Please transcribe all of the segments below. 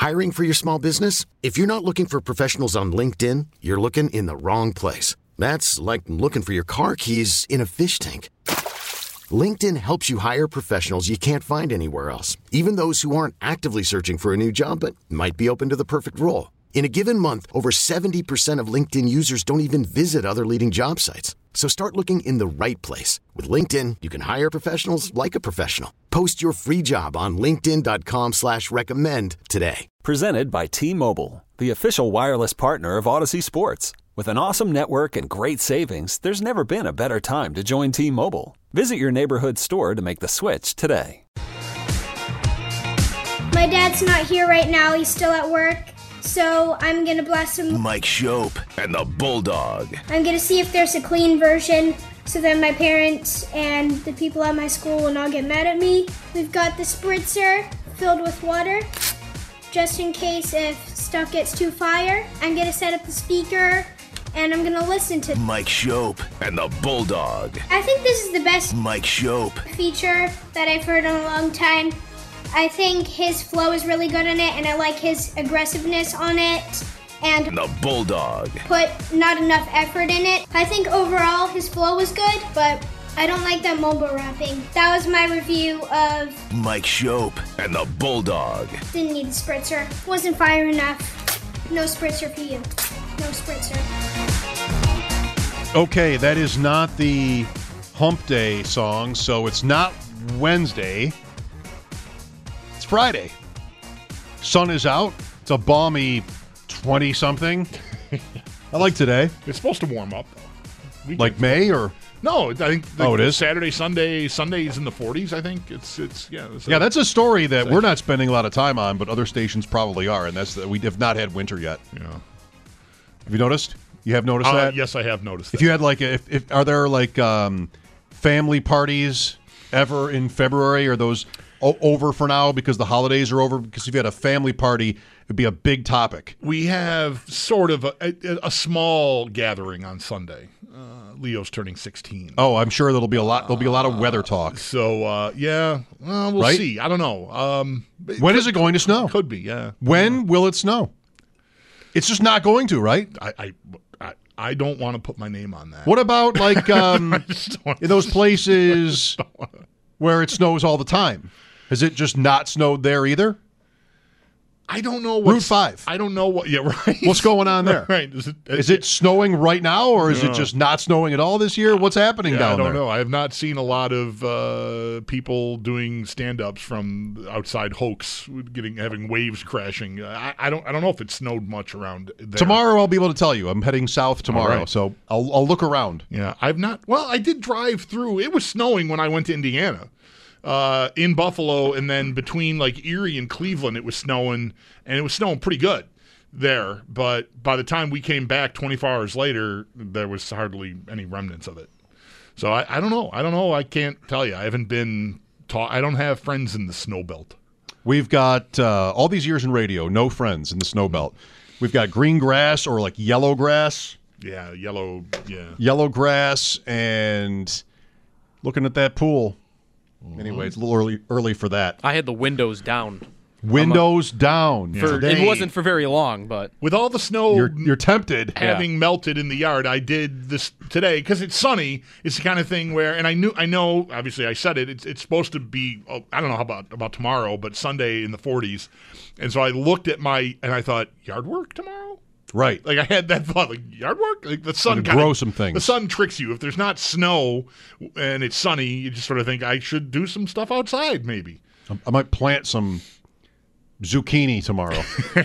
Hiring for your small business? If you're not looking for professionals on LinkedIn, you're looking in the wrong place. That's like looking for your car keys in a fish tank. LinkedIn helps you hire professionals you can't find anywhere else, even those who aren't actively searching for a new job but might be open to the perfect role. In a given month, over 70% of LinkedIn users don't even visit other leading job sites. So start looking in the right place. With LinkedIn, you can hire professionals like a professional. Post your free job on linkedin.com/recommend today. Presented by T-Mobile, the official wireless partner of Odyssey Sports. With an awesome network and great savings, there's never been a better time to join T-Mobile. Visit your neighborhood store to make the switch today. My dad's not here right now. He's still at work. So I'm going to blast him. Mike Shope and the Bulldog. I'm going to see if there's a clean version so that my parents and the people at my school will not get mad at me. We've got the spritzer filled with water, just in case if stuff gets too fire. I'm going to set up the speaker, and I'm going to listen to Mike Shope and the Bulldog. I think this is the best Mike Shope feature that I've heard in a long time. I think his flow is really good in it, and I like his aggressiveness on it. And the Bulldog put not enough effort in it. I think overall his flow was good, but I don't like that mumble rapping. That was my review of Mike Shope and the Bulldog. Didn't need a spritzer. Wasn't fire enough. No spritzer for you. No spritzer. Okay, that is not the Hump Day song, so it's not Wednesday. It's Friday. Sun is out. It's a balmy 20-something. I like today. It's supposed to warm up. Like May or? No, I think it is? Saturday, Sunday's in the 40s, I think. Yeah, that's a story that we're not spending a lot of time on, but other stations probably are, and that's that we have not had winter yet. Yeah. Have you noticed? You have noticed that? Yes, I have noticed that. If you had are there family parties ever in February? Are those over for now because the holidays are over? Because if you had a family party, it'd be a big topic. We have sort of a small gathering on Sunday. Leo's turning 16. Oh, I'm sure there'll be a lot of weather talk. So yeah, well, we'll see. I don't know. When is it going to snow? Could be, yeah. When will it snow? It's just not going to, right? I don't want to put my name on that. What about in those places where it snows all the time? Has it just not snowed there either? I don't know. Route 5. I don't know what. Yeah, right. What's going on there? Right. Is it snowing right now, or is it just not snowing at all this year? What's happening down there? I don't know. I have not seen a lot of people doing stand-ups from outside Hoax, having waves crashing. I don't know if it snowed much around there. Tomorrow I'll be able to tell you. I'm heading south tomorrow, right. So I'll look around. Yeah, I've not. Well, I did drive through. It was snowing when I went to Indiana. In Buffalo, and then between like Erie and Cleveland, it was snowing, and it was snowing pretty good there. But by the time we came back 24 hours later, there was hardly any remnants of it. So I don't know. I can't tell you. I haven't been taught. I don't have friends in the snow belt. We've got all these years in radio, no friends in the snow belt. We've got green grass or like yellow grass. Yeah, yellow. Yeah, yellow grass, and looking at that pool. Anyway, it's a little early for that. I had the windows down. Windows down. It wasn't for very long, but with all the snow, you're tempted. Having melted in the yard, I did this today because it's sunny. It's the kind of thing where, and I know. Obviously, I said it. It's supposed to be. I don't know about tomorrow, but Sunday in the 40s. And so I looked at and I thought, yard work tomorrow. Right. Like I had that thought, like yard work? Like the sun grow some things. The sun tricks you. If there's not snow and it's sunny, you just sort of think I should do some stuff outside maybe. I might plant some zucchini tomorrow.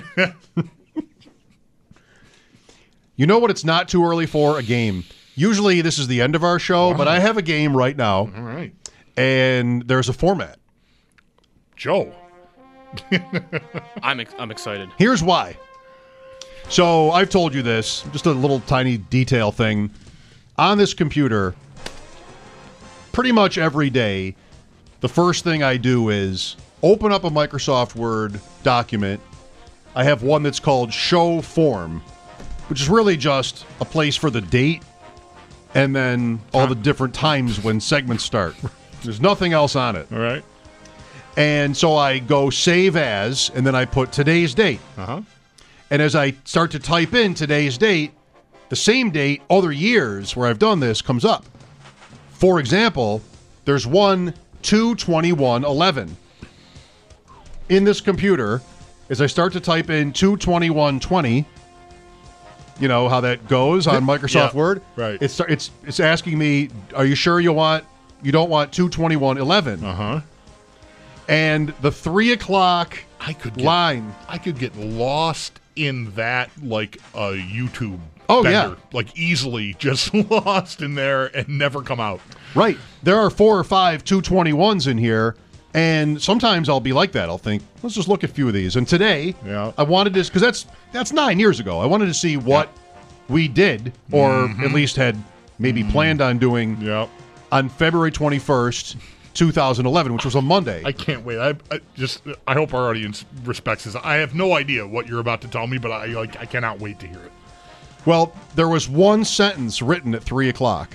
You know what it's not too early for? A game. Usually this is the end of our show, but I have a game right now. All right. And there's a format. Joe. I'm excited. Here's why. So I've told you this, just a little tiny detail thing. On this computer, pretty much every day, the first thing I do is open up a Microsoft Word document. I have one that's called Show Form, which is really just a place for the date and then all the different times when segments start. There's nothing else on it. All right. And so I go save as, and then I put today's date. Uh-huh. And as I start to type in today's date, the same date, other years where I've done this, comes up. For example, there's 1/2/21/11. In this computer, as I start to type in 2/21/20, you know how that goes on Microsoft Word? Right. It's asking me, are you sure you don't want 2/21/11? Uh-huh. And the 3 o'clock line. I could get lost in that like a YouTube Oh, bender. yeah. Like easily just lost in there and never come out. Right. There are 4 or 5 221s in here, and sometimes I'll be like that. I'll think, let's just look at a few of these. And today, I wanted to, because that's 9 years ago. I wanted to see what we did, or at least had maybe planned on doing on February 21st, 2011, which was a Monday. I can't wait. I hope our audience respects this. I have no idea what you're about to tell me, but I cannot wait to hear it. Well, there was one sentence written at 3 o'clock.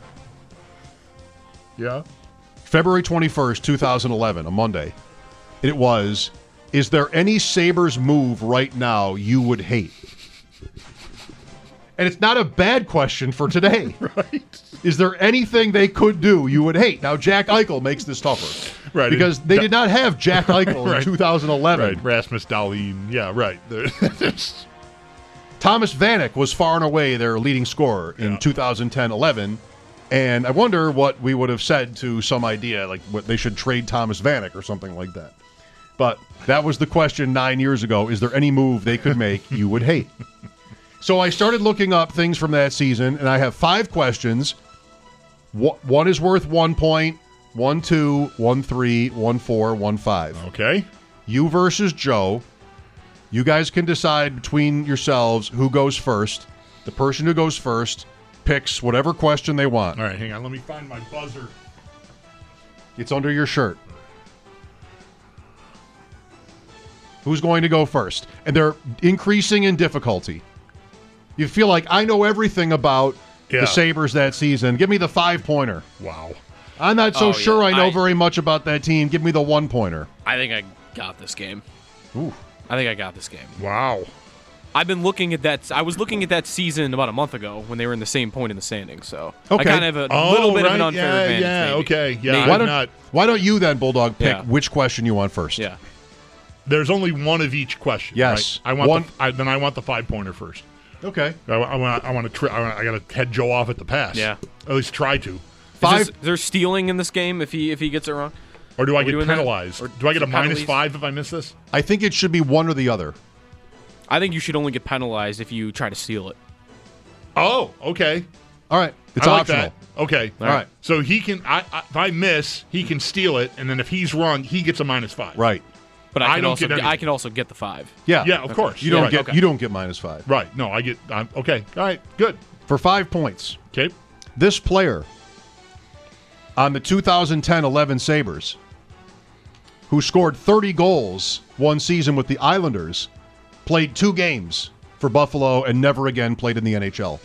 Yeah. February 21st, 2011, a Monday. It was, is there any Sabres move right now you would hate? And it's not a bad question for today. Right. Is there anything they could do you would hate? Now, Jack Eichel makes this tougher. Right. Because they did not have Jack Eichel in 2011. Right. Rasmus Dahlin. Yeah, right. Thomas Vanek was far and away their leading scorer in 2010-11. And I wonder what we would have said to some idea, like what they should trade Thomas Vanek or something like that. But that was the question 9 years ago. Is there any move they could make you would hate? So I started looking up things from that season, and I have 5 questions. One is worth 1 point, 1, 2, 1, 3, 1, 4, 1, 5. Okay. You versus Joe. You guys can decide between yourselves who goes first. The person who goes first picks whatever question they want. All right, hang on. Let me find my buzzer. It's under your shirt. Who's going to go first? And they're increasing in difficulty. You feel like, I know everything about the Sabres that season. Give me the 5-pointer. Wow. I'm not so sure I know very much about that team. Give me the 1-pointer. I think I got this game. Ooh. I think I got this game. Wow. I've been looking at that. I was looking at that season about a month ago when they were in the same point in the standings. So okay. I kind of have a little bit of an unfair advantage. Yeah, maybe. okay. Yeah, why don't you then, Bulldog, pick which question you want first? Yeah. There's only one of each question. Yes. Right? I want the 5-pointer first. Okay. I got to head Joe off at the pass. Yeah. At least try to. Is there stealing in this game if he gets it wrong? Or do I get penalized? Or do I get a -5 if I miss this? I think it should be one or the other. I think you should only get penalized if you try to steal it. Oh, okay. All right. It's I like optional. that. Okay. All right. So he can. If I miss, he can steal it, and then if he's wrong, he gets a -5. Right. But I can don't also get anything. I can also get the 5. Yeah. Yeah, of course. You don't right. get you don't get -5. Right. No, I get. Okay. All right. Good. For 5 points. Okay. This player on the 2010-11 Sabres, who scored 30 goals one season with the Islanders, played 2 games for Buffalo and never again played in the NHL.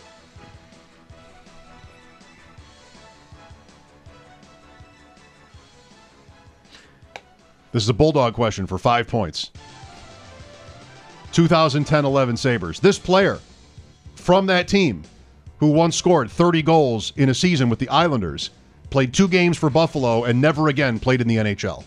This is a Bulldog question for 5 points. 2010-11 Sabres. This player from that team who once scored 30 goals in a season with the Islanders played 2 games for Buffalo and never again played in the NHL.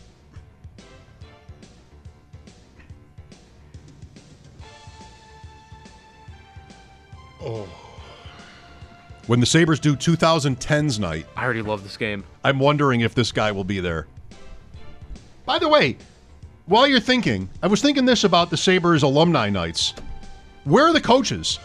Oh. When the Sabres do 2010's night, I already love this game. I'm wondering if this guy will be there. By the way, while you're thinking, I was thinking this about the Sabres alumni nights. Where are the coaches?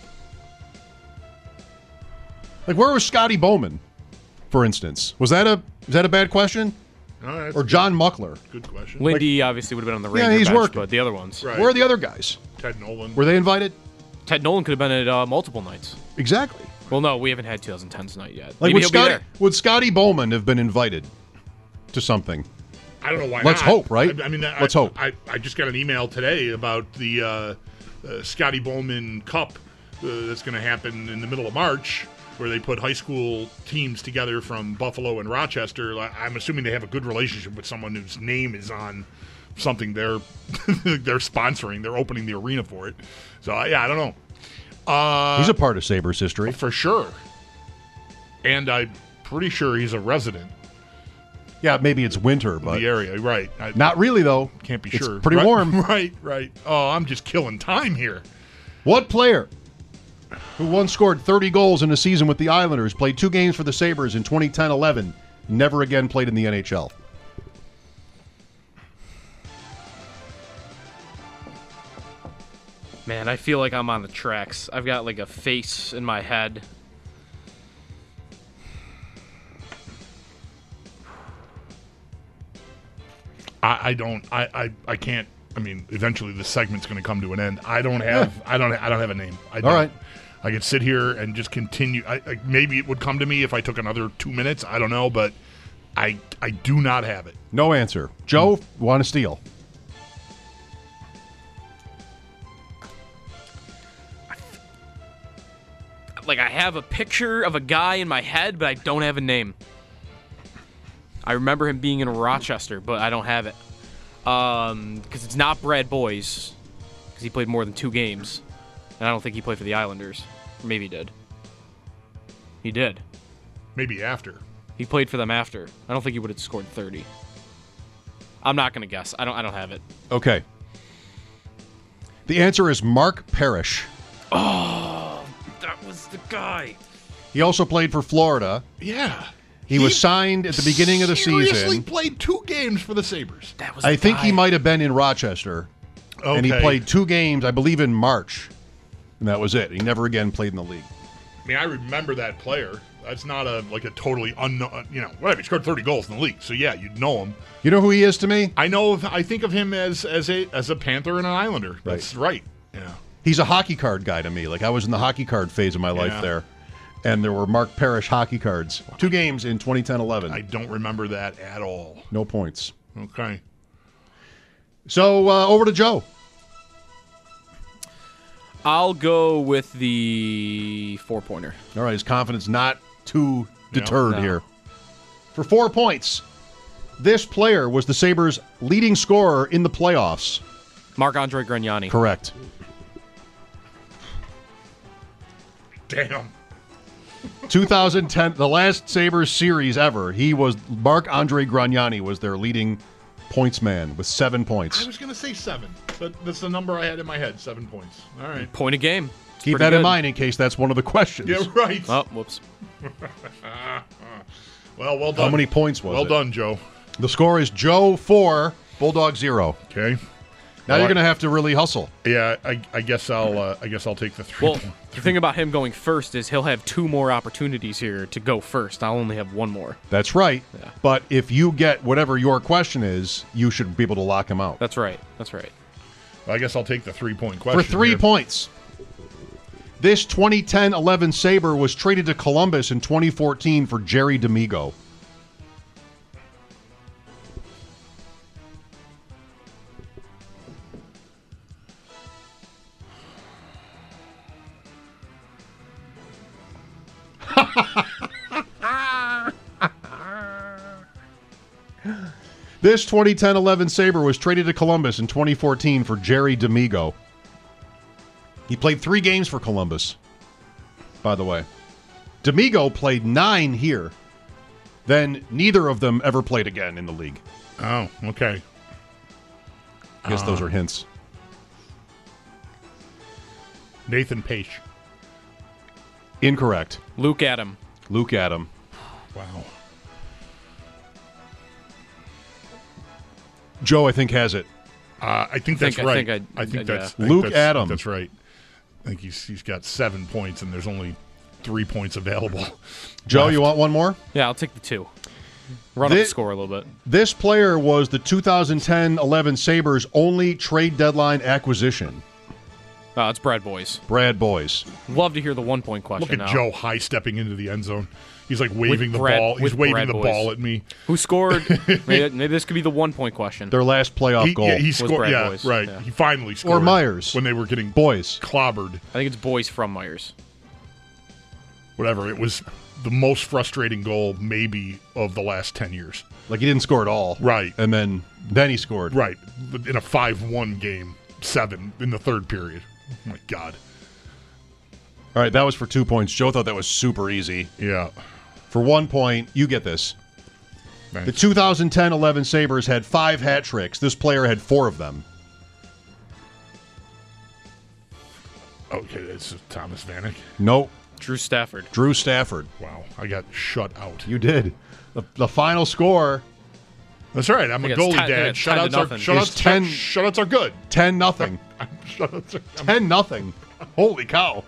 Like, where was Scotty Bowman, for instance? Is that a bad question? No, or John Muckler? Good question. Lindy obviously would have been on the Ranger he's bench, working. but the other ones. Right. Where are the other guys? Ted Nolan. Were they invited? Ted Nolan could have been at multiple nights. Exactly. Well, no, we haven't had 2010's night yet. Like, Maybe he'll be there. would Scotty Bowman have been invited to something? I don't know why Let's not. hope, right? I mean, let's hope. I just got an email today about the Scotty Bowman Cup that's going to happen in the middle of March. where they put high school teams together from Buffalo and Rochester. I'm assuming they have a good relationship with someone whose name is on something they're sponsoring. They're opening the arena for it. So, yeah, I don't know. He's a part of Sabres history. For sure. And I'm pretty sure he's a resident. Yeah, maybe it's winter, but the area, right. Not really, though. Can't be it's sure. Pretty warm. Right. Oh, I'm just killing time here. What player who once scored 30 goals in a season with the Islanders, played 2 games for the Sabres in 2010-11, never again played in the NHL? Man, I feel like I'm on the tracks. I've got like a face in my head. I can't. I mean, eventually this segment's going to come to an end. I don't have a name. All right. I could sit here and just continue. Maybe it would come to me if I took another 2 minutes. I don't know, but I do not have it. No answer. Joe, want to steal? Like, I have a picture of a guy in my head, but I don't have a name. I remember him being in Rochester, but I don't have it. Because it's not Brad Boyes, because he played more than 2 games. And I don't think he played for the Islanders. Or maybe he did. He did. Maybe after. He played for them after. I don't think he would have scored 30. I'm not going to guess. I don't have it. Okay. The answer is Mark Parrish. Oh, that was the guy. He also played for Florida. Yeah. He was signed at the beginning of the seriously season. played 2 games for the Sabres. That was I think he might have been in Rochester. Okay. And he played 2 games, I believe, in March. And that was it. He never again played in the league. I mean, I remember that player. That's not a totally unknown, whatever. He scored 30 goals in the league. So, yeah, you'd know him. You know who he is to me? I think of him as a Panther and an Islander. That's right. Yeah. He's a hockey card guy to me. Like, I was in the hockey card phase of my life there. And there were Mark Parrish hockey cards. 2 games in 2010-11. I don't remember that at all. No points. Okay. So, over to Joe. I'll go with the 4-pointer. All right, his confidence not too deterred No. here. For 4 points, this player was the Sabres' leading scorer in the playoffs. Marc-Andre Grignani. Correct. Damn. 2010, the last Sabres series ever, Marc-Andre Grignani was their leading points man with 7 points. I was going to say 7, but that's the number I had in my head, 7 points. All right. Point a game. It's Keep pretty that in good. mind in case that's one of the questions. Yeah, right. Oh, whoops. Well done. How many points was it? Well done, Joe. The score is Joe 4, Bulldog 0. Okay. Now you're going to have to really hustle. Yeah, I guess I'll take the 3 Well, the thing about him going first is he'll have 2 more opportunities here to go first. I'll only have 1 more. That's right. Yeah. But if you get whatever your question is, you should be able to lock him out. That's right. I guess I'll take the 3-point question. For 3 here. points. This 2010-11 Sabre was traded to Columbus in 2014 for Jerry D'Amigo. This 2010-11 Sabre was traded to Columbus in 2014 for Jerry D'Amigo. He played 3 games for Columbus, by the way. D'Amigo played 9 here. Then neither of them ever played again in the league. Oh, okay. I guess those are hints. Nathan Page. Incorrect. Luke Adam. Luke Adam. Wow. Joe, I think, has it. I think that's right. I think Luke Adam. That's right. I think he's got 7 points, and there's only 3 points available. Joe, left. you want one more? Yeah, I'll take the 2. Run up the score a little bit. This player was the 2010-11 Sabres' only trade deadline acquisition. It's Brad Boyes. Brad Boyes. Love to hear the 1-point question Look at now. Joe high-stepping into the end zone. He's like waving the ball. He's with waving Brad the Boyes. ball at me. Who scored? maybe this could be the 1-point question. Their last playoff goal. He scored. Brad Yeah, Boyes. right. Yeah. He finally scored. Or Myers. when they were getting Boyes. clobbered. I think it's Boyes from Myers. whatever. It was the most frustrating goal maybe of the last 10 years. Like he didn't score at all. Right. And then he scored. Right. In a 5-1 game, 7 in the third period. Oh, my God. All right, that was for 2 points. Joe thought that was super easy. Yeah. For 1 point, you get this. Thanks. The 2010-11 Sabres had 5 hat tricks. This player had 4 of them. Okay, it's Thomas Vanek. Nope. Drew Stafford. Drew Stafford. Wow, I got shut out. You did. The final score That's right. I'm a it's goalie 10 dad. it's 10 to nothing. Shutouts are good. 10-0. Shutouts are 10-0. Holy cow.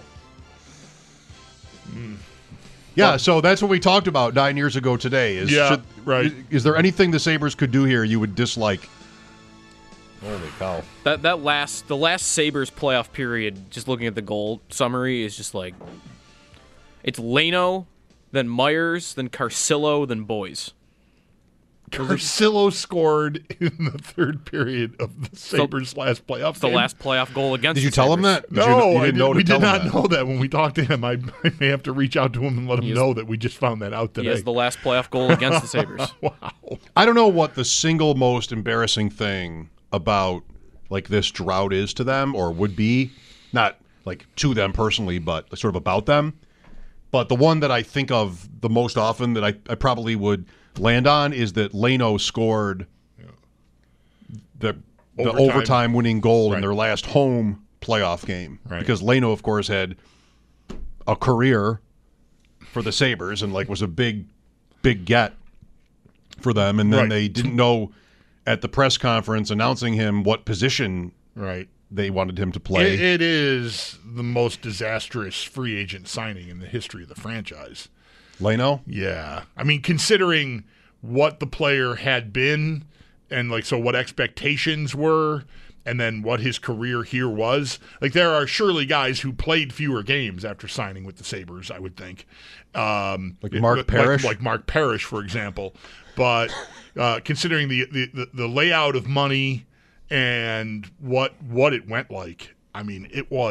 Yeah, so that's what we talked about 9 years ago today. Right. Is there anything the Sabres could do here you would dislike? Holy cow. The last Sabres playoff period, just looking at the goal summary, is just like it's Leno, then Myers, then Carcillo, then Boys. Carcillo scored in the third period of the Sabres' last playoff It's the game. last playoff goal against Did you the tell him Sabres. that? No, you we did not that. know that when we talked to him. I may have to reach out to him and let him know that we just found that out He today. has the last playoff goal against the Sabres. Wow. I don't know what the single most embarrassing thing about like this drought is to them, or would be, not like to them personally, but sort of about them. But the one that I think of the most often that I probably would land on is that Leno scored the overtime winning goal in their last home playoff game. Right. Because Leno, of course, had a career for the Sabres and like was a big get for them, and then they didn't know at the press conference announcing him what position they wanted him to play. It is the most disastrous free agent signing in the history of the franchise. Leno? Yeah. I mean, considering what the player had been and like so what expectations were and then what his career here was. Like there are surely guys who played fewer games after signing with the Sabres, I would think. Like Mark Parrish? Like Mark Parrish, for example. But considering the layout of money and what it went like, I mean,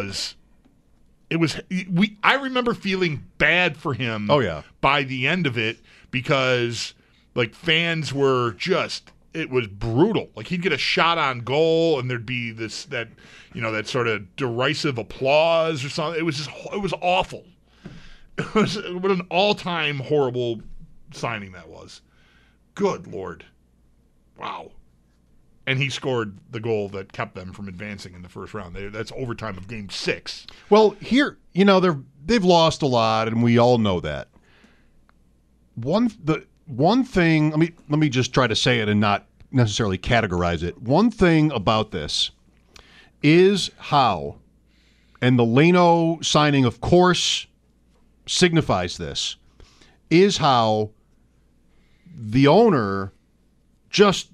I remember feeling bad for him. Oh, yeah. By the end of it, because like fans were just, it was brutal. Like he'd get a shot on goal and there'd be that sort of derisive applause or something. It was awful. It was what an all-time horrible signing that was. Good Lord. Wow. And he scored the goal that kept them from advancing in the first round. That's overtime of Game 6. Well, here, they've lost a lot, and we all know that. One thing, let me just try to say it and not necessarily categorize it. One thing about this is how, and the Leno signing, of course, signifies this, is how the owner just,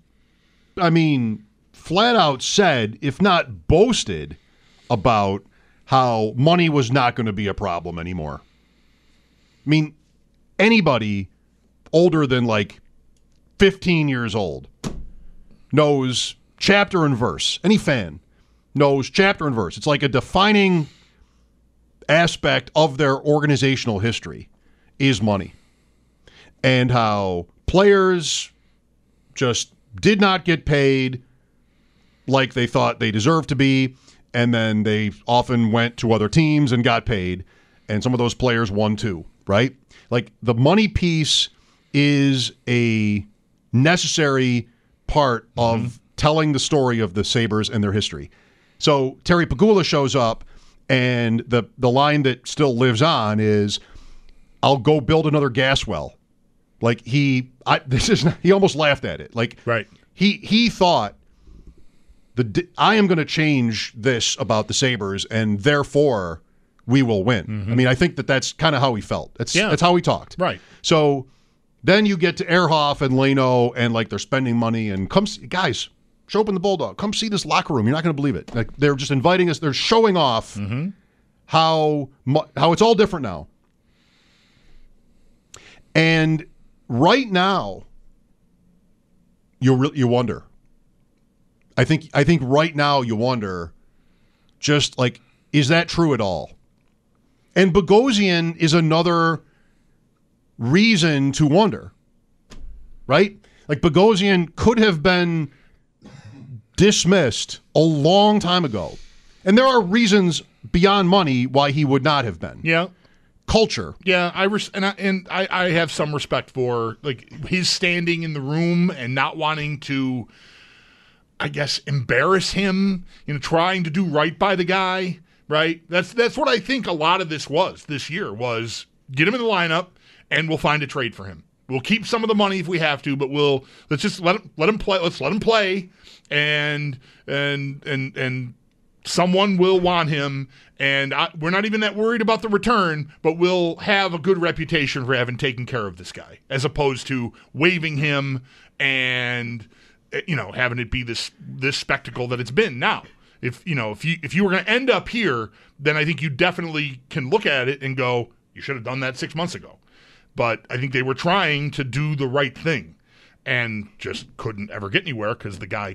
flat out said, if not boasted, about how money was not going to be a problem anymore. I mean, anybody older than like 15 years old knows chapter and verse. Any fan knows chapter and verse. It's like a defining aspect of their organizational history is money. And how players just did not get paid like they thought they deserved to be, and then they often went to other teams and got paid, and some of those players won too, right? Like the money piece is a necessary part of telling the story of the Sabres and their history. So Terry Pegula shows up, and the line that still lives on is, "I'll go build another gas well." Like he almost laughed at it. Like he thought I am going to change this about the Sabres, and therefore we will win. Mm-hmm. I mean, I think that's kind of how he felt. That's how he talked. Right. So then you get to Ehrhoff and Leno, and like they're spending money, and guys, show up in the Bulldog. Come see this locker room. You're not going to believe it. Like they're just inviting us. They're showing off how it's all different now. And right now, you wonder. I think right now you wonder, just like, is that true at all? And Bogosian is another reason to wonder, right? Like Bogosian could have been dismissed a long time ago. And there are reasons beyond money why he would not have been. Yeah. Culture. Yeah, I have some respect for like his standing in the room and not wanting to, I guess, embarrass him, trying to do right by the guy, right? That's what I think a lot of this was this year was get him in the lineup and we'll find a trade for him. We'll keep some of the money if we have to, but let's just let him play. Let's let him play, and someone will want him, and we're not even that worried about the return, but we'll have a good reputation for having taken care of this guy, as opposed to waiving him and having it be this spectacle that it's been now. If you were going to end up here, then I think you definitely can look at it and go, you should have done that 6 months ago. But I think they were trying to do the right thing and just couldn't ever get anywhere because the guy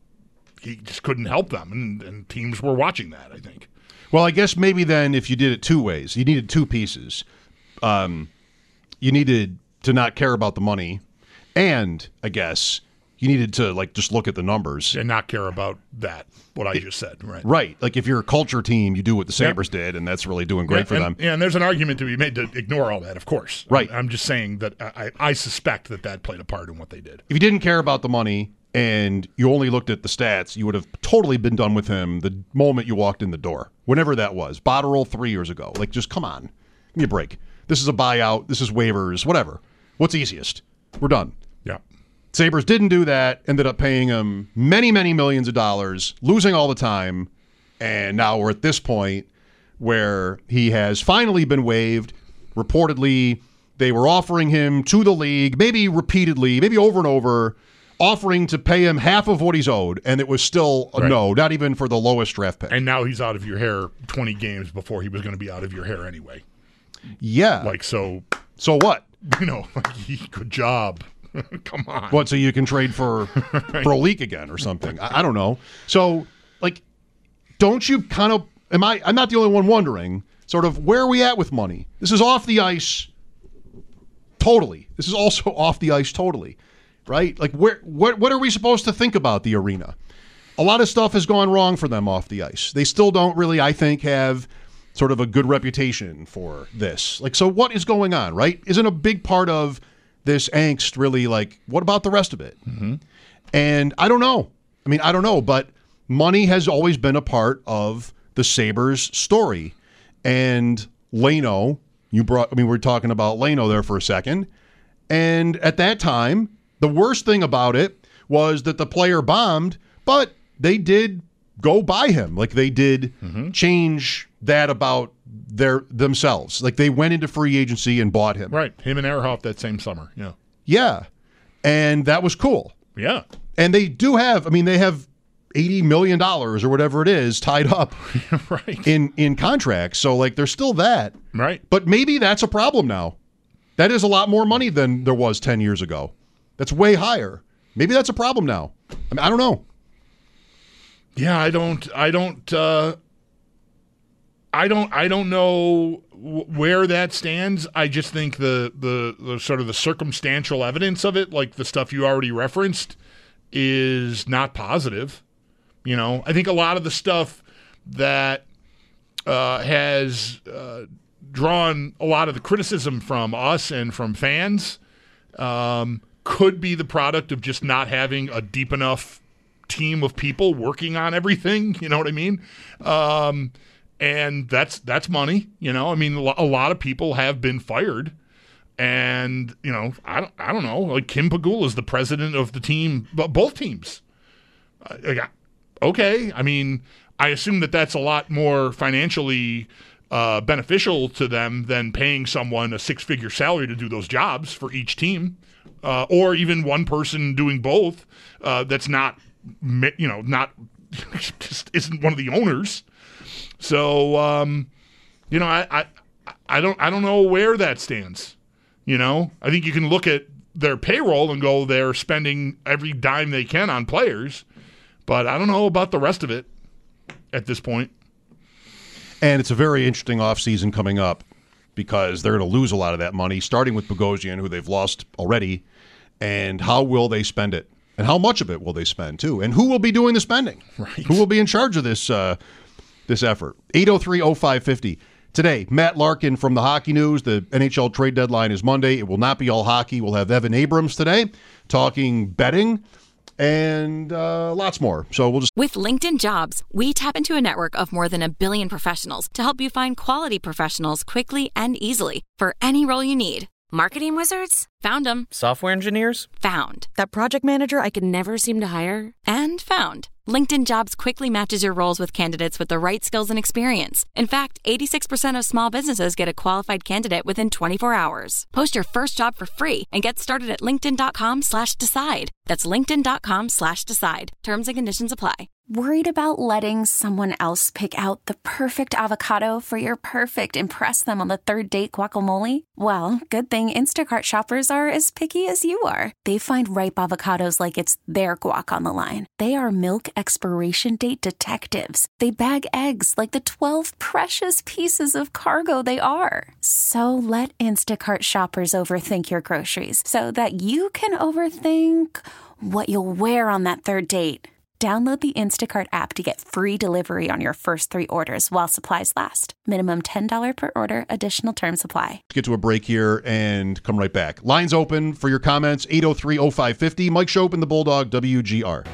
just couldn't help them, and teams were watching that, I think. Well, I guess maybe then if you did it two ways, you needed two pieces. You needed to not care about the money, and I guess you needed to just look at the numbers. And not care about that, what I just said, right? Right. Like if you're a culture team, you do what the Sabres did, and that's really doing great for them. Yeah, and there's an argument to be made to ignore all that, of course. Right. I'm just saying that I suspect that played a part in what they did. If you didn't care about the money and you only looked at the stats, you would have totally been done with him the moment you walked in the door, whenever that was. Botterill 3 years ago. Just come on. Give me a break. This is a buyout. This is waivers. Whatever. What's easiest? We're done. Yeah. Sabres didn't do that, ended up paying him many, many millions of dollars, losing all the time, and now we're at this point where he has finally been waived. Reportedly, they were offering him to the league, maybe repeatedly, maybe over and over, offering to pay him half of what he's owed, and it was still a no, not even for the lowest draft pick. And now he's out of your hair 20 games before he was going to be out of your hair anyway. Yeah. So what? Good job. Come on. What, so you can trade for a leak again or something? I don't know. So, don't you kind of, I'm not the only one wondering, sort of, where are we at with money? This is off the ice totally. This is also off the ice totally, right? What are we supposed to think about the arena? A lot of stuff has gone wrong for them off the ice. They still don't really, I think, have sort of a good reputation for this. So what is going on, right? Isn't a big part of this angst really what about the rest of it? Mm-hmm. And I don't know. I don't know, but money has always been a part of the Sabres story. And Leno, we were talking about Leno there for a second. And at that time, the worst thing about it was that the player bombed, but they did go buy him. They did change that about themselves. They went into free agency and bought him. Right. Him and Ehrhoff that same summer. Yeah. Yeah. And that was cool. Yeah. And they do have, they have $80 million or whatever it is tied up right. in contracts. So there's still that. Right. But maybe that's a problem now. That is a lot more money than there was 10 years ago. That's way higher. Maybe that's a problem now. I don't know. Yeah, I don't know where that stands. I just think the sort of the circumstantial evidence of it, the stuff you already referenced, is not positive. I think a lot of the stuff that has drawn a lot of the criticism from us and from fans could be the product of just not having a deep enough team of people working on everything. You know what I mean? And that's money. A lot of people have been fired, and I don't know. Kim Pegula is the president of the team, both teams. Okay, I assume that's a lot more financially beneficial to them than paying someone a six-figure salary to do those jobs for each team, or even one person doing both. That's not just isn't one of the owners. So, I don't know where that stands. I think you can look at their payroll and go, they're spending every dime they can on players, but I don't know about the rest of it at this point. And it's a very interesting offseason coming up because they're going to lose a lot of that money, starting with Bogosian, who they've lost already. And how will they spend it? And how much of it will they spend, too? And who will be doing the spending? Right. Who will be in charge of this effort? 803-0550. Today, Matt Larkin from the Hockey News. The NHL trade deadline is Monday. It will not be all hockey. We'll have Evan Abrams today talking betting and lots more. So we'll just... With LinkedIn Jobs, we tap into a network of more than 1 billion professionals to help you find quality professionals quickly and easily for any role you need. Marketing wizards? Found them. Software engineers? Found. That project manager I could never seem to hire? And found. LinkedIn Jobs quickly matches your roles with candidates with the right skills and experience. In fact, 86% of small businesses get a qualified candidate within 24 hours. Post your first job for free and get started at linkedin.com/decide. That's linkedin.com/decide. Terms and conditions apply. Worried about letting someone else pick out the perfect avocado for your perfect impress them on the third date guacamole? Well, good thing Instacart shoppers are as picky as you are. They find ripe avocados like it's their guac on the line. They are milk expiration date detectives. They bag eggs like the 12 precious pieces of cargo they are. So let Instacart shoppers overthink your groceries so that you can overthink what you'll wear on that third date. Download the Instacart app to get free delivery on your first 3 orders while supplies last. Minimum $10 per order. Additional terms apply. Get to a break here and come right back. Lines open for your comments, 803-0550. Mike Schopp and the Bulldog, WGR.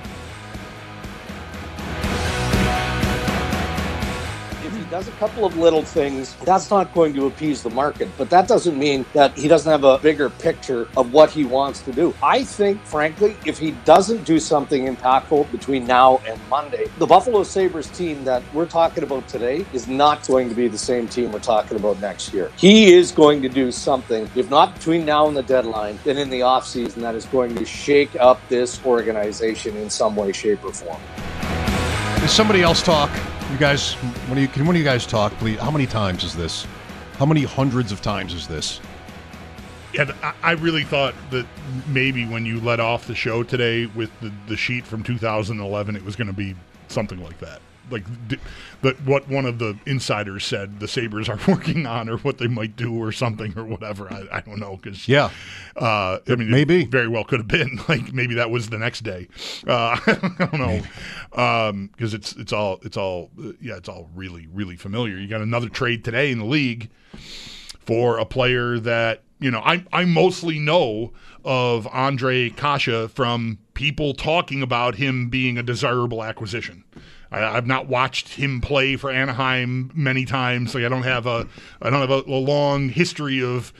Does a couple of little things. That's not going to appease the market, but that doesn't mean that he doesn't have a bigger picture of what he wants to do. I think, frankly, if he doesn't do something impactful between now and Monday, the Buffalo Sabres team that we're talking about today is not going to be the same team we're talking about next year. He is going to do something, if not between now and the deadline, then in the offseason that is going to shake up this organization in some way, shape, or form. Does somebody else talk? You guys, when you guys talk, please? How many times is this? How many hundreds of times is this? Yeah, I really thought that maybe when you let off the show today with the sheet from 2011, it was going to be something like that. Like what one of the insiders said the Sabres are working on, or what they might do, or something, or whatever. I don't know, because I mean, maybe it very well could have been like maybe that was the next day. I don't know, because it's all really, really familiar. You got another trade today in the league for a player that, you know, I mostly know of Ondrej Kase from people talking about him being a desirable acquisition. I've not watched him play for Anaheim many times. Like I don't have a long history of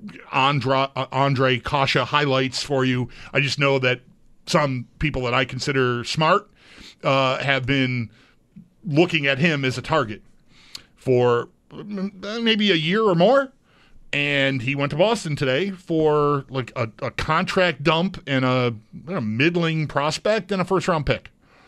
Ondrej Kase highlights for you. I just know that some people that I consider smart have been looking at him as a target for maybe a year or more. And he went to Boston today for like a contract dump and a middling prospect and a first-round pick.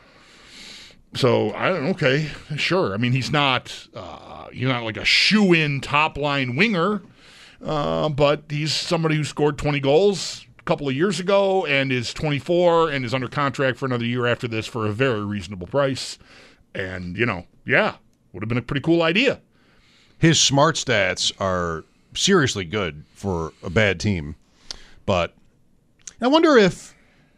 So okay, sure. I mean, he's not like a shoe-in top-line winger, but he's somebody who scored 20 goals a couple of years ago and is 24 and is under contract for another year after this for a very reasonable price. And, would have been a pretty cool idea. His smart stats are seriously good for a bad team, but I wonder if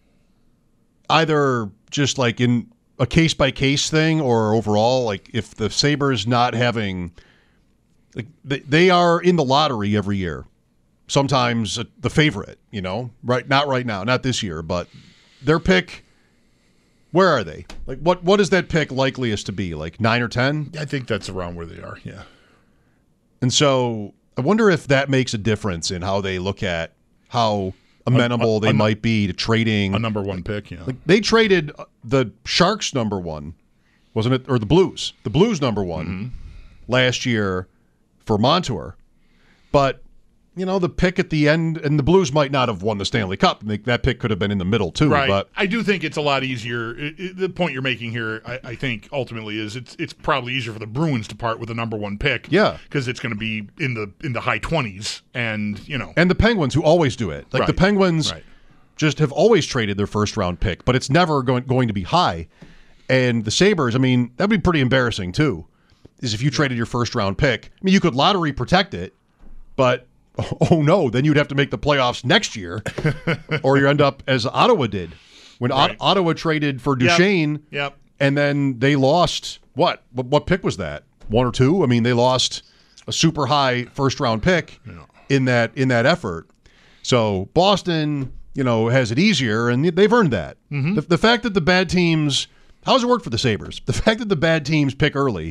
either just like in a case-by-case thing or overall, like if the Sabres not having, like they are in the lottery every year, sometimes the favorite, right? Not right now, not this year, but their pick, where are they? Like what is that pick likeliest to be, like 9 or 10? I think that's around where they are, yeah. And so I wonder if that makes a difference in how they look at how amenable they might be to trading a number one pick. Yeah, like they traded the Sharks number one, wasn't it, or the Blues number one last year for Montour, but the pick at the end, and the Blues might not have won the Stanley Cup. That pick could have been in the middle too. Right. But I do think it's a lot easier. The point you're making here, I think, ultimately is it's probably easier for the Bruins to part with the number one pick. Yeah, because it's going to be in the high 20s, and and the Penguins, who always do it. Like the Penguins just have always traded their first round pick, but it's never going to be high. And the Sabres, I mean, that'd be pretty embarrassing too. is if you traded your first-round pick. I mean, you could lottery protect it, but, oh no, then you'd have to make the playoffs next year, or you end up as Ottawa did. When Ottawa traded for Duchesne, and then they lost, what pick was that? 1 or 2? I mean, they lost a super high first-round pick in that effort. So Boston, has it easier, and they've earned that. Mm-hmm. The fact that the bad teams, how does it work for the Sabres? The fact that the bad teams pick early,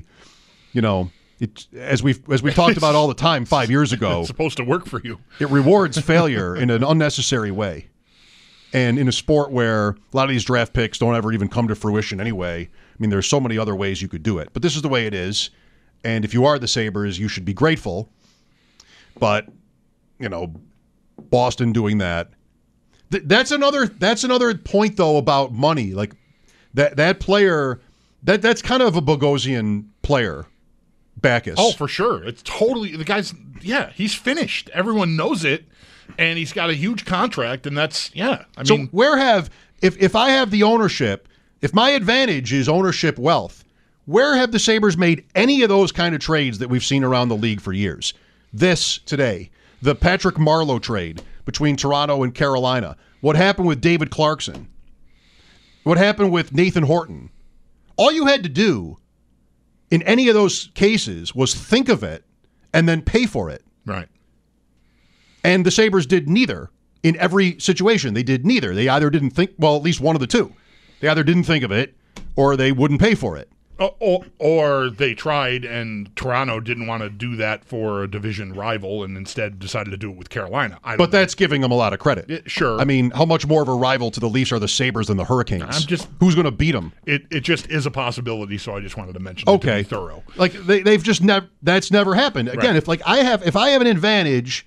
as we've talked about all the time 5 years ago. It's supposed to work for you. It rewards failure in an unnecessary way. And in a sport where a lot of these draft picks don't ever even come to fruition anyway, I mean, there's so many other ways you could do it. But this is the way it is. And if you are the Sabres, you should be grateful. But, Boston doing that. That's another point, though, about money. Like, that player, that's kind of a Bogosian player, Backes. Oh, for sure. It's totally, the guy's, he's finished. Everyone knows it. And he's got a huge contract, and that's, So if I have the ownership, if my advantage is ownership wealth, where have the Sabres made any of those kind of trades that we've seen around the league for years? This today, the Patrick Marleau trade between Toronto and Carolina. What happened with David Clarkson? What happened with Nathan Horton? All you had to do in any of those cases was think of it and then pay for it. Right. And the Sabres did neither in every situation. They did neither. They either didn't think, well, at least one of the two. They either didn't think of it or they wouldn't pay for it. Or they tried and Toronto didn't want to do that for a division rival and instead decided to do it with Carolina. But that's giving them a lot of credit. Sure. I mean, how much more of a rival to the Leafs are the Sabres than the Hurricanes? Who's going to beat them? It just is a possibility, so I just wanted to mention it to be thorough. Like they've just that's never happened. Again, if I have an advantage,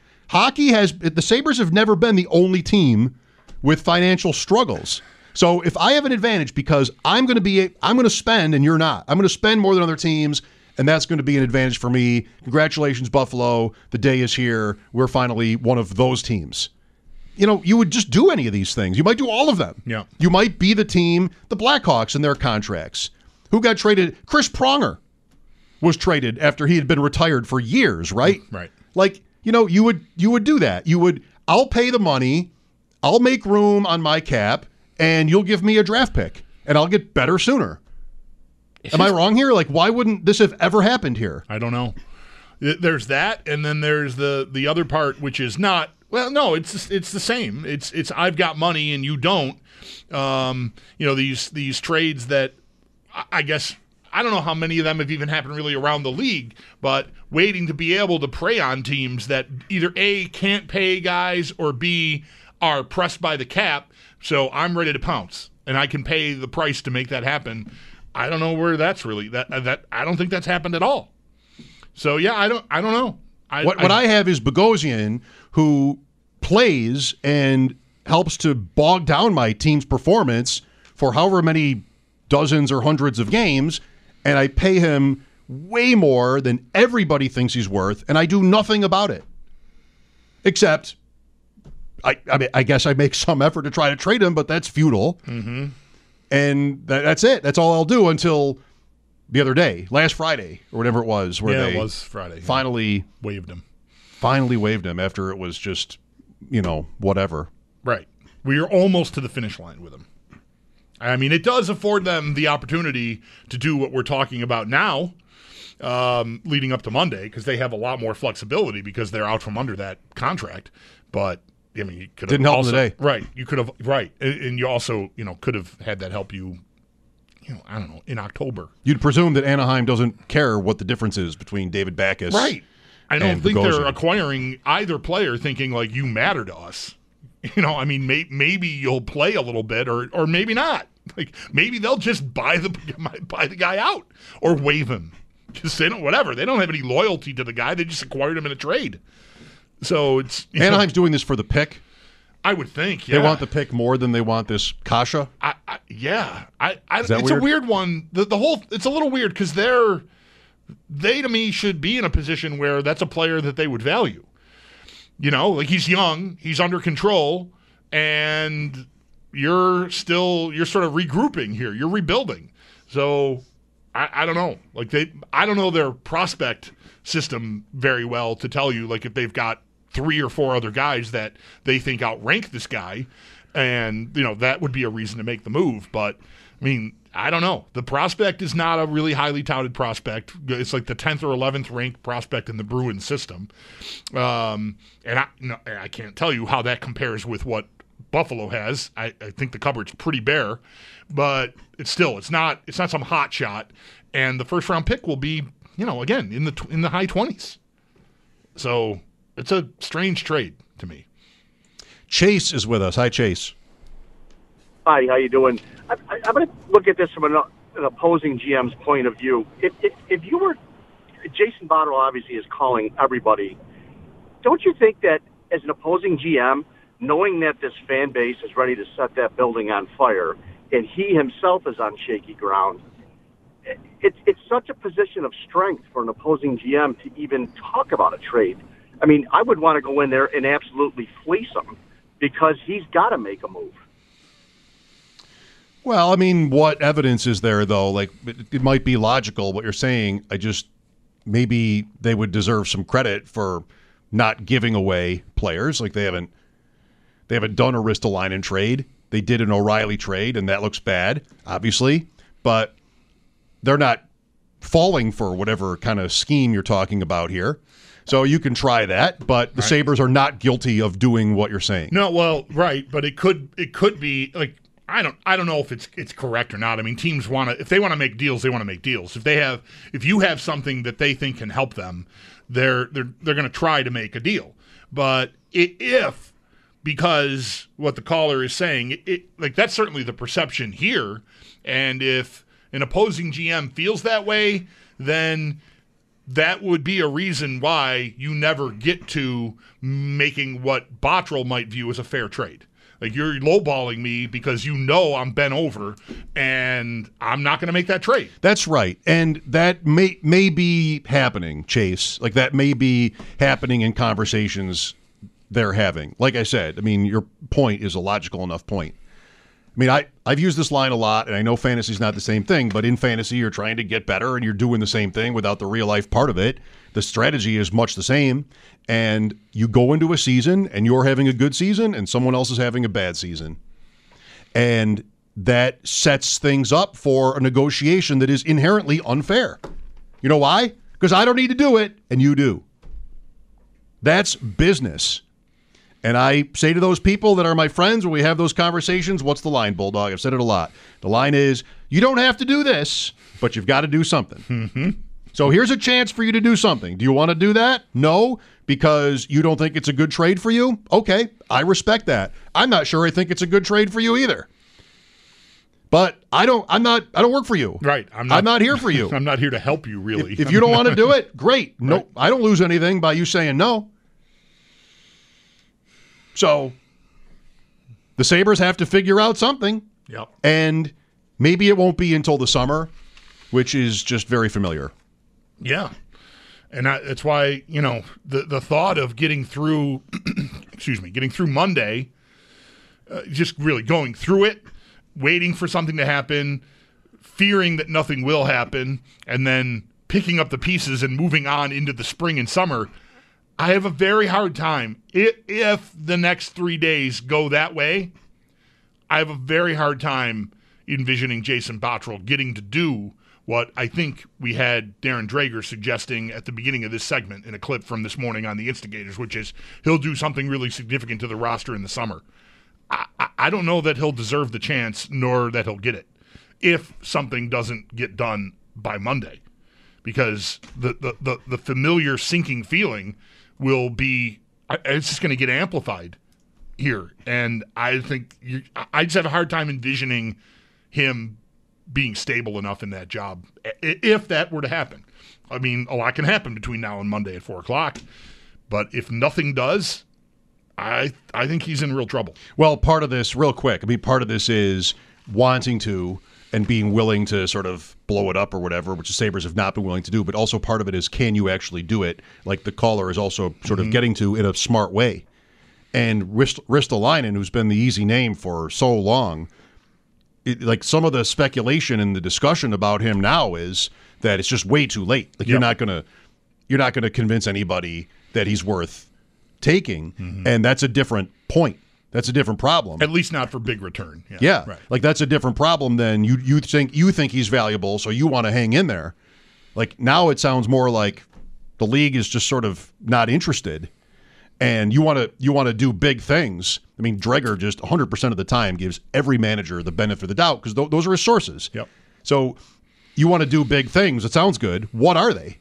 the Sabres have never been the only team with financial struggles. So if I have an advantage because I'm going to spend and you're not. I'm going to spend more than other teams, and that's going to be an advantage for me. Congratulations, Buffalo. The day is here. We're finally one of those teams. You would just do any of these things. You might do all of them. Yeah. You might be the team, the Blackhawks and their contracts. Who got traded? Chris Pronger was traded after he had been retired for years, right? Right. Like, you would do that. I'll pay the money. I'll make room on my cap. And you'll give me a draft pick, and I'll get better sooner. Am I wrong here? Like, why wouldn't this have ever happened here? I don't know. There's that, and then there's the other part, which is not. Well, no, it's the same. It's I've got money and you don't. These trades that I guess I don't know how many of them have even happened really around the league, but waiting to be able to prey on teams that either A, can't pay guys, or B, are pressed by the cap. So I'm ready to pounce, and I can pay the price to make that happen. I don't know where that's really that. I don't think that's happened at all. So I don't know. What I have is Bogosian, who plays and helps to bog down my team's performance for however many dozens or hundreds of games, and I pay him way more than everybody thinks he's worth, and I do nothing about it, except. I guess I make some effort to try to trade him, but that's futile. Mm-hmm. And that's it. That's all I'll do until the other day, last Friday or whatever it was, where it was Friday. Finally waived him. Finally waived him after it was just, whatever. Right. We are almost to the finish line with him. I mean, it does afford them the opportunity to do what we're talking about now, leading up to Monday, because they have a lot more flexibility because they're out from under that contract. But I mean, you could have didn't help them today, right? You could have, right, and you also, could have had that help you, I don't know, in October. You'd presume that Anaheim doesn't care what the difference is between David Backes, right? I don't think Bogosian. They're acquiring either player thinking like you matter to us. I mean, maybe you'll play a little bit, or maybe not. Like maybe they'll just buy the guy out or waive him. Just say whatever. They don't have any loyalty to the guy. They just acquired him in a trade. So it's Anaheim's doing this for the pick. I would think. They want the pick more than they want this Kasha. It's weird? A weird one. The whole it's a little weird because they to me should be in a position where that's a player that they would value. Like he's young, he's under control, and you're sort of regrouping here. You're rebuilding. So I don't know. Like I don't know their prospect system very well to tell you, like, if they've got 3 or 4 other guys that they think outrank this guy, and that would be a reason to make the move. But I mean, I don't know. The prospect is not a really highly touted prospect. It's like the 10th or 11th ranked prospect in the Bruins system, and I can't tell you how that compares with what Buffalo has. I think the cupboard's pretty bare, but it's not some hot shot. And the first round pick will be, again, in the high 20s. So it's a strange trade to me. Chase is with us. Hi, Chase. Hi, how you doing? I'm going to look at this from an opposing GM's point of view. If you were Jason Botterill, obviously is calling everybody. Don't you think that as an opposing GM, knowing that this fan base is ready to set that building on fire, and he himself is on shaky ground, it's such a position of strength for an opposing GM to even talk about a trade. I mean, I would want to go in there and absolutely fleece him because he's got to make a move. Well, I mean, what evidence is there, though? Like, it might be logical what you're saying. Maybe they would deserve some credit for not giving away players. Like, they haven't done a Ristolainen trade. They did an O'Reilly trade, and that looks bad, obviously. But they're not falling for whatever kind of scheme you're talking about here. So you can try that, but the Sabres are not guilty of doing what you're saying. No, well, right, but it could be like, I don't know if it's correct or not. I mean, teams if they want to make deals, they want to make deals. If you have something that they think can help them, they're going to try to make a deal. But because what the caller is saying, that's certainly the perception here. And if an opposing GM feels that way, then that would be a reason why you never get to making what Botterill might view as a fair trade. Like, you're lowballing me because I'm bent over, and I'm not going to make that trade. That's right. And that may be happening, Chase. Like, that may be happening in conversations they're having. Like I said, I mean, your point is a logical enough point. I mean, I've used this line a lot, and I know fantasy's not the same thing, but in fantasy, you're trying to get better, and you're doing the same thing without the real-life part of it. The strategy is much the same, and you go into a season, and you're having a good season, and someone else is having a bad season. And that sets things up for a negotiation that is inherently unfair. You know why? Because I don't need to do it, and you do. That's business. And I say to those people that are my friends when we have those conversations, what's the line, Bulldog? I've said it a lot. The line is, you don't have to do this, but you've got to do something. Mm-hmm. So here's a chance for you to do something. Do you want to do that? No, because you don't think it's a good trade for you? Okay, I respect that. I'm not sure I think it's a good trade for you either. But I don't work for you. Right. I'm not here for you. I'm not here to help you, really. If you don't want to do it, great. No, right. I don't lose anything by you saying no. So the Sabres have to figure out something. Yep. And maybe it won't be until the summer, which is just very familiar. Yeah. And that's why, the thought of getting through, getting through Monday, just really going through it, waiting for something to happen, fearing that nothing will happen, and then picking up the pieces and moving on into the spring and summer, I have a very hard time. If the next 3 days go that way, I have a very hard time envisioning Jason Botterill getting to do what I think we had Darren Drager suggesting at the beginning of this segment in a clip from this morning on the Instigators, which is he'll do something really significant to the roster in the summer. I don't know that he'll deserve the chance, nor that he'll get it, if something doesn't get done by Monday. Because the familiar sinking feeling will be, it's just going to get amplified here. And I think I just have a hard time envisioning him being stable enough in that job if that were to happen. I mean, a lot can happen between now and Monday at 4 o'clock. But if nothing does, I think he's in real trouble. Well, part of this, real quick, part of this is wanting to and being willing to sort of blow it up or whatever, which the Sabres have not been willing to do, but also part of it is, can you actually do it? Like the caller is also sort of getting to in a smart way. And Ristolainen, who's been the easy name for so long, like some of the speculation and the discussion about him now is that it's just way too late. Like you're not gonna convince anybody that he's worth taking, and that's a different point. That's a different problem. At least not for big return. Yeah. Right. Like that's a different problem than you think he's valuable, so you want to hang in there. Like now it sounds more like the league is just sort of not interested, and you want to do big things. I mean, Dreger just 100% of the time gives every manager the benefit of the doubt because those are his sources. Yep. So you want to do big things. It sounds good. What are they?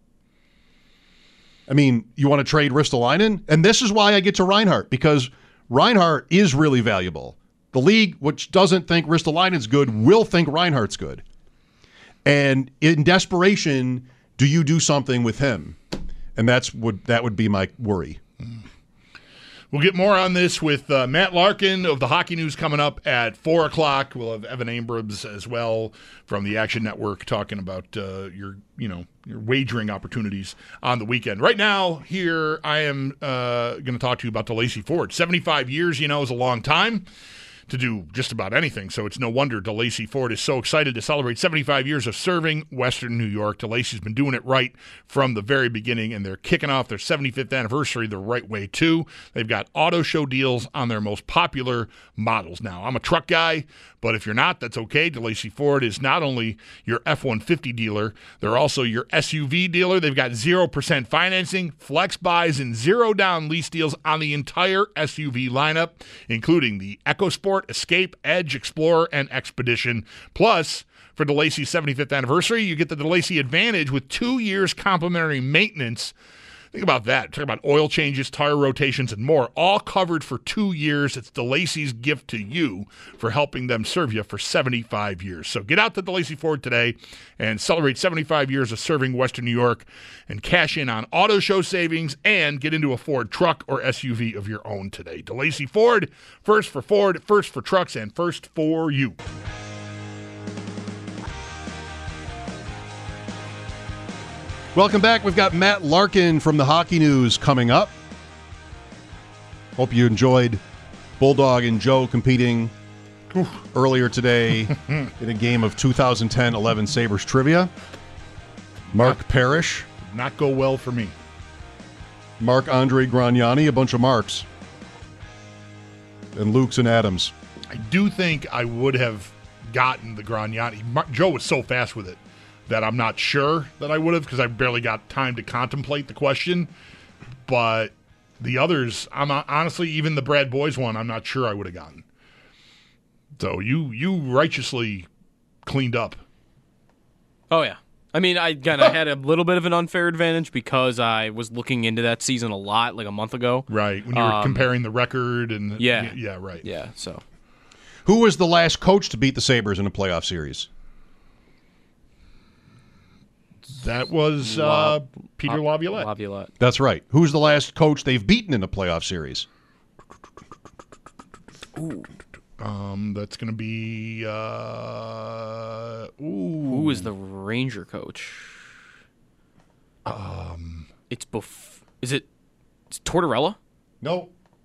I mean, you want to trade Ristolainen? And this is why I get to Reinhart, because Reinhart is really valuable. The league, which doesn't think Ristolainen's good, will think Reinhart's good. And in desperation, do you do something with him? And that would be my worry. We'll get more on this with Matt Larkin of the Hockey News coming up at 4 o'clock. We'll have Evan Abrams as well from the Action Network talking about your wagering opportunities on the weekend. Right now, here I am going to talk to you about DeLacy Ford. 75 years, is a long time to do just about anything, so it's no wonder DeLacy Ford is so excited to celebrate 75 years of serving Western New York. DeLacy's been doing it right from the very beginning, and they're kicking off their 75th anniversary the right way, too. They've got auto show deals on their most popular models. Now, I'm a truck guy, but if you're not, that's okay. DeLacy Ford is not only your F-150 dealer, they're also your SUV dealer. They've got 0% financing, flex buys, and zero-down lease deals on the entire SUV lineup, including the EcoSport, Escape, Edge, Explorer, and Expedition. Plus, for DeLacy's 75th anniversary, you get the DeLacy Advantage with 2 years complimentary maintenance. Think about that. Talk about oil changes, tire rotations, and more. All covered for 2 years. It's DeLacy's gift to you for helping them serve you for 75 years. So get out to DeLacy Ford today and celebrate 75 years of serving Western New York and cash in on auto show savings and get into a Ford truck or SUV of your own today. DeLacy Ford, first for Ford, first for trucks, and first for you. Welcome back. We've got Matt Larkin from the Hockey News coming up. Hope you enjoyed Bulldog and Joe competing earlier today in a game of 2010-11 Sabres trivia. Mark Parrish. Did not go well for me. Marc-Andre Grignani, a bunch of Marks. And Lukes and Adams. I do think I would have gotten the Grignani. Joe was so fast with it that I'm not sure that I would have, because I barely got time to contemplate the question. But the others, I'm honestly, even the Brad Boys one, I'm not sure I would have gotten. So you righteously cleaned up. Oh, yeah. I mean, I had a little bit of an unfair advantage because I was looking into that season a lot, like a month ago. Right, when you were comparing the record. And yeah, right. Yeah, so. Who was the last coach to beat the Sabres in a playoff series? That was Peter Laviolette. That's right. Who's the last coach they've beaten in a playoff series? Ooh. That's going to be... Who is the Ranger coach? It's Is it Tortorella? No.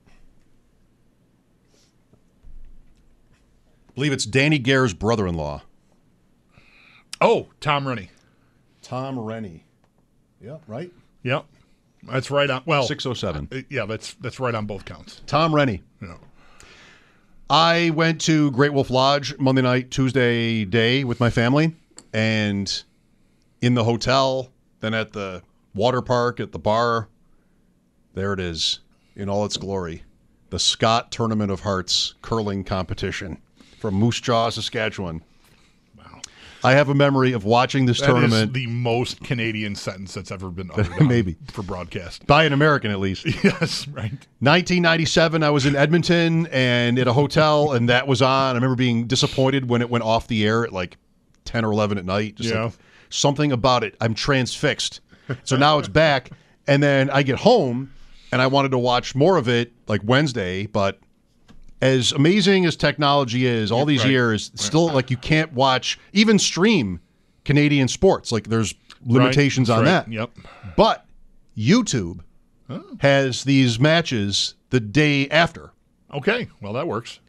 I believe it's Danny Gare's brother-in-law. Oh, Tom Rennie. Tom Rennie. Yeah, right? Yep. That's right on. Well, 607. Yeah, that's right on both counts. Tom Rennie. Yeah. I went to Great Wolf Lodge Monday night, Tuesday day with my family, and in the hotel, then at the water park, at the bar, there it is in all its glory. The Scott Tournament of Hearts curling competition from Moose Jaw, Saskatchewan. I have a memory of watching this tournament. That is the most Canadian sentence that's ever been uttered maybe for broadcast. By an American, at least. Yes, right. 1997, I was in Edmonton and at a hotel, and that was on. I remember being disappointed when it went off the air at like 10 or 11 at night. Just like something about it. I'm transfixed. So now it's back, and then I get home, and I wanted to watch more of it like Wednesday, but as amazing as technology is, all these years, still like you can't watch, even stream Canadian sports. Like there's limitations on that. Yep. But YouTube has these matches the day after. Okay, well that works.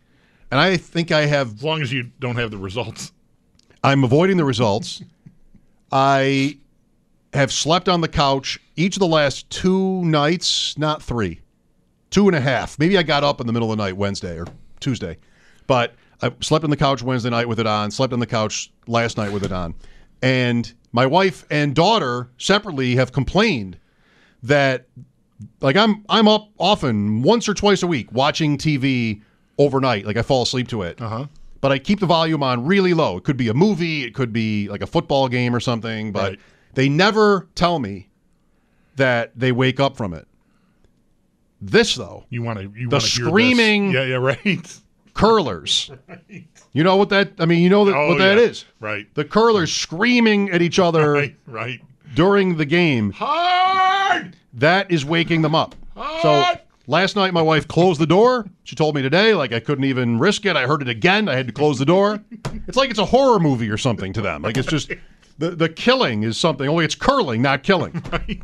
And I think I have... As long as you don't have the results. I'm avoiding the results. I have slept on the couch each of the last 2 nights, not 3. 2.5. Maybe I got up in the middle of the night Wednesday or Tuesday. But I slept on the couch Wednesday night with it on, slept on the couch last night with it on. And my wife and daughter separately have complained that, like, I'm up often once or twice a week watching TV overnight. Like, I fall asleep to it. But I keep the volume on really low. It could be a movie. It could be like a football game or something. But they never tell me that they wake up from it. This, though, the screaming right. curlers. Right. You know what that, I mean, you know what that is. Right. The curlers screaming at each other right. during the game. Hard! That is waking them up. Hard! So last night my wife closed the door. She told me today, like, I couldn't even risk it. I heard it again. I had to close the door. It's like it's a horror movie or something to them. Like, it's just, the killing is something. Only it's curling, not killing. Right.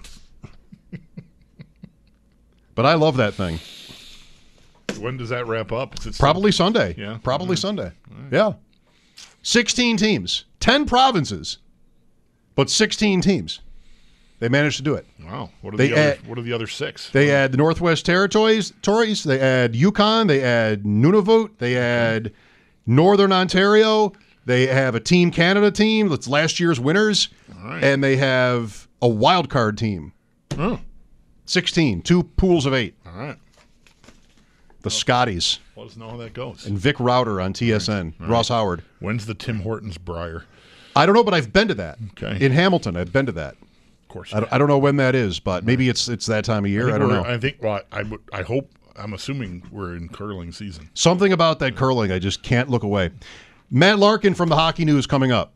But I love that thing. When does that wrap up? Probably Sunday. Yeah. Probably Sunday. Right. Yeah. 16 teams, 10 provinces, but 16 teams. They managed to do it. Wow. What are the other 6? They add the Northwest Territories. They add Yukon. They add Nunavut. They add Northern Ontario. They have a Team Canada team that's last year's winners. All right. And they have a wild card team. Oh. 16. 2 pools of 8. All right. The Scotties. Let us know how that goes. And Vic Rauter on TSN. All right. Ross Howard. When's the Tim Hortons Briar? I don't know, but I've been to that. Okay. In Hamilton, I've been to that. Of course. I don't know when that is, but maybe it's that time of year. I don't know. I think. Well, I hope. I'm assuming we're in curling season. Something about that curling, I just can't look away. Matt Larkin from the Hockey News coming up.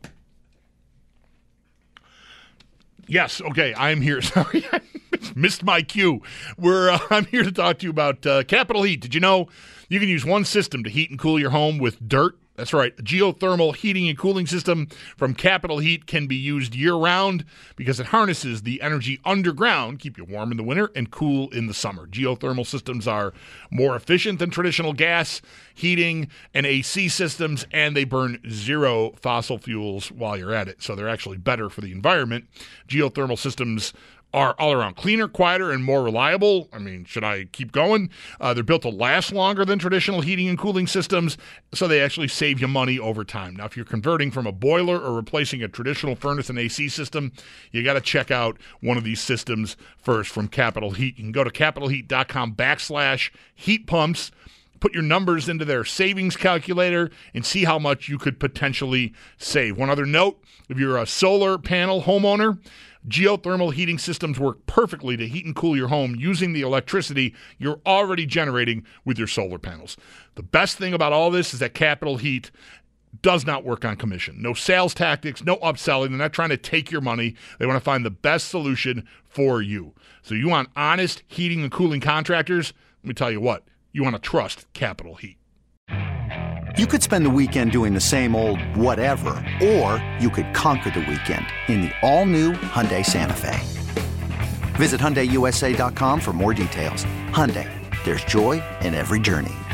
Yes. Okay. I'm here. Sorry, I missed my cue. I'm here to talk to you about Capital Heat. Did you know you can use one system to heat and cool your home with dirt? That's right. A geothermal heating and cooling system from Capital Heat can be used year-round because it harnesses the energy underground, keep you warm in the winter and cool in the summer. Geothermal systems are more efficient than traditional gas heating and AC systems, and they burn 0 fossil fuels while you're at it. So they're actually better for the environment. Geothermal systems are all around cleaner, quieter, and more reliable. I mean, should I keep going? They're built to last longer than traditional heating and cooling systems, so they actually save you money over time. Now, if you're converting from a boiler or replacing a traditional furnace and AC system, you got to check out one of these systems first from Capital Heat. You can go to capitalheat.com/heat pumps, put your numbers into their savings calculator, and see how much you could potentially save. One other note, if you're a solar panel homeowner, geothermal heating systems work perfectly to heat and cool your home using the electricity you're already generating with your solar panels. The best thing about all this is that Capital Heat does not work on commission. No sales tactics, no upselling. They're not trying to take your money. They want to find the best solution for you. So you want honest heating and cooling contractors? Let me tell you what, you want to trust Capital Heat. You could spend the weekend doing the same old whatever, or you could conquer the weekend in the all-new Hyundai Santa Fe. Visit HyundaiUSA.com for more details. Hyundai, there's joy in every journey.